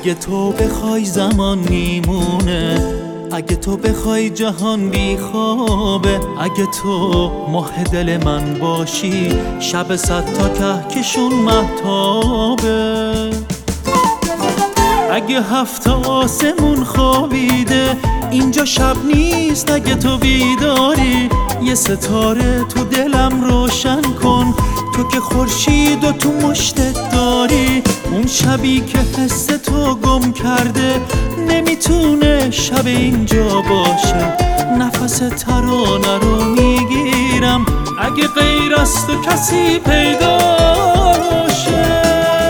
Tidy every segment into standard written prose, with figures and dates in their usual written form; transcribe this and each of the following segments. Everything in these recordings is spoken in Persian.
اگه تو بخوای زمان میمونه، اگه تو بخوای جهان بی خوابه، اگه تو ماه دل من باشی شب 100 تا کهکشون مهتابه. اگه 7 آسمون خوابیده اینجا شب نیست، اگه تو بیداری یه ستاره تو دلم روشن کن. تو که خورشید و تو مشتت داری، اون شبی که حس تو گم کرده نمیتونه شب اینجا باشه. نفس ترانه رو میگیرم اگه غیر از تو کسی پیدا باشه.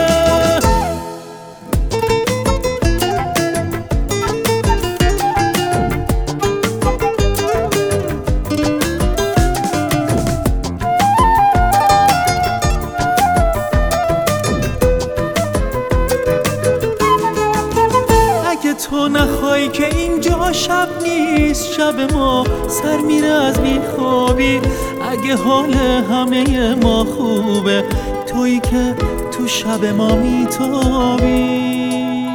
تو نخوای که اینجا شب نیست، شب ما سر میره از بیخوابی. اگه حال همه ما خوبه، تویی که تو شب ما میتابی.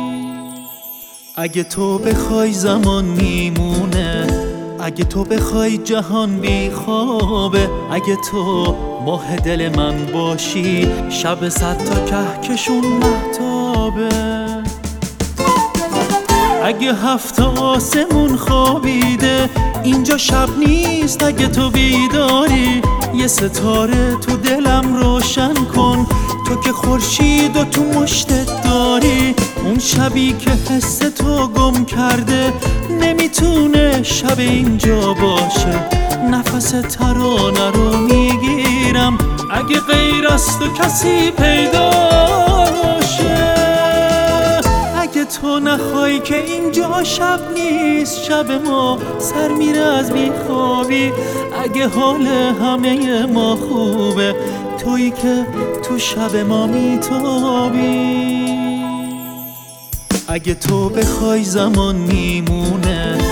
اگه تو بخوای زمان میمونه، اگه تو بخوای جهان بیخوابه، اگه تو ماه دل من باشی شب 100 تا کهکشون مهتابه. اگه 7 آسمون خوابیده اینجا شب نیست، اگه تو بیداری یه ستاره تو دلم روشن کن. تو که خورشید و تو مشتت داری، اون شبی که حس تو گم کرده نمیتونه شب اینجا باشه. نفس ترانه رو میگیرم اگه غیر از تو کسی پیدا باشه. اگه تو نخوای که اینجا شب نیست، شب ما سر میره از بیخوابی. اگه حال همه ما خوبه، تویی که تو شب ما میتابی. اگه تو بخوای زمان میمونه،